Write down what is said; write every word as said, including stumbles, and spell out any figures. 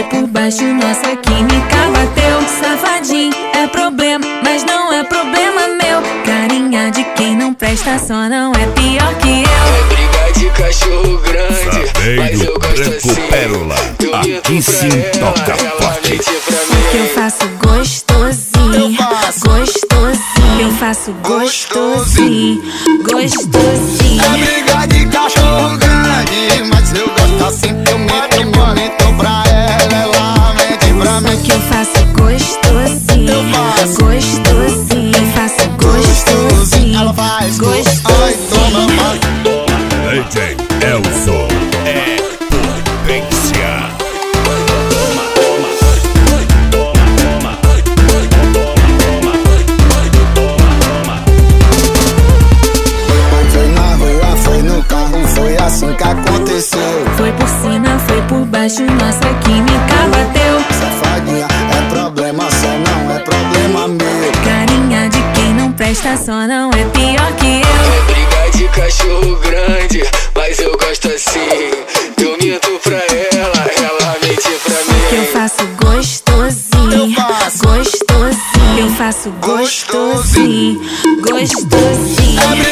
por baixo, nossa química bateu. Safadinho é problema, mas não é problema meu. Carinha de quem não presta, só não é pior que eu. É briga de cachorro grande, mas eu gosto Branco assim. Pérola, aqui sim toca forte. O que eu faço gostosinho, gostosinho. Eu faço gostosinho, gostosinho. É briga de cachorro grande, mas eu gosto assim. Eu meto, eu meto pra ela, ela mente pra mim. O que eu faço gostosinho, gostosinho. Eu faço gostosinho, ela faz gostosinho. ai, toma mais. D J Elson é potência. Foi na rua, foi no carro, foi assim que aconteceu. Foi por cima, foi por baixo, nossa química bateu. Safadinha, é problema só, não é problema meu. Carinha de quem não presta, só não é pior que eu. É briga de cachorro grande, mas eu gosto assim. Eu minto pra ela, ela mente pra mim. Que eu faço gostosinho, gostosinho. Eu faço gostosinho, gostosinho.